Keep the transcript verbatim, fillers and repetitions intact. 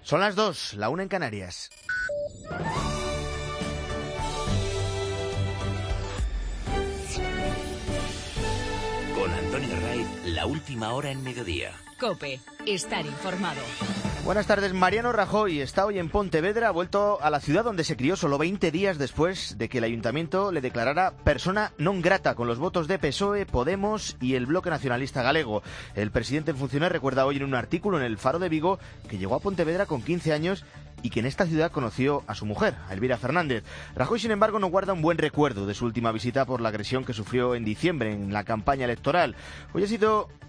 Son las dos, la una en Canarias. Con Antonio Raiz, la última hora en mediodía. COPE, estar informado. Buenas tardes. Mariano Rajoy está hoy en Pontevedra, ha vuelto a la ciudad donde se crió solo veinte días después de que el ayuntamiento le declarara persona non grata con los votos de P S O E, Podemos y el Bloque Nacionalista Galego. El presidente en funciones recuerda hoy en un artículo en El Faro de Vigo que llegó a Pontevedra con quince años y que en esta ciudad conoció a su mujer, a Elvira Fernández. Rajoy, sin embargo, no guarda un buen recuerdo de su última visita por la agresión que sufrió en diciembre en la campaña electoral. Hoy ha sido